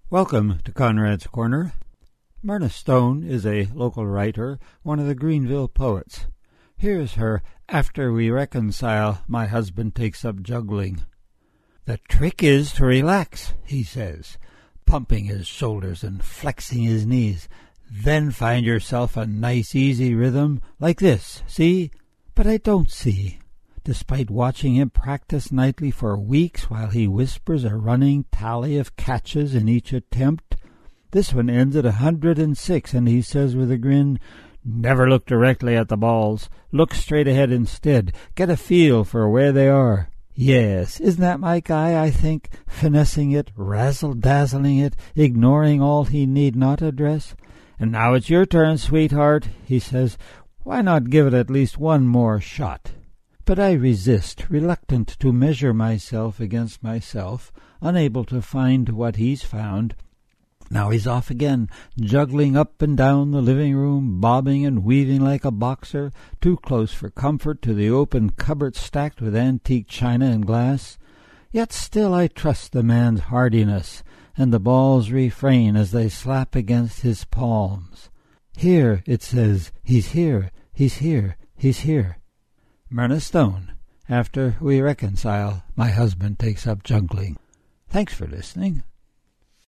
Welcome to Conrad's Corner. Myrna Stone is a local writer, one of the Greenville poets. Here's her After We Reconcile, My Husband Takes Up Juggling. The trick is to relax, he says, pumping his shoulders and flexing his knees. Then find yourself a nice easy rhythm like this, see? But I don't see. Despite watching him practice nightly for weeks while he whispers a running tally of catches in each attempt, this one ends at 106, and he says with a grin, "Never look directly at the balls. Look straight ahead instead. Get a feel for where they are." Yes, isn't that my guy, I think, finessing it, razzle-dazzling it, ignoring all he need not address? "And now it's your turn, sweetheart," he says. "Why not give it at least one more shot?" But I resist, reluctant to measure myself against myself, unable to find what he's found. Now he's off again, juggling up and down the living room, bobbing and weaving like a boxer, too close for comfort to the open cupboard stacked with antique china and glass. Yet still I trust the man's hardiness, and the balls refrain as they slap against his palms. "Here," it says, "he's here, he's here, he's here." Myrna Stone, After We Reconcile, My Husband Takes Up Juggling. Thanks for listening.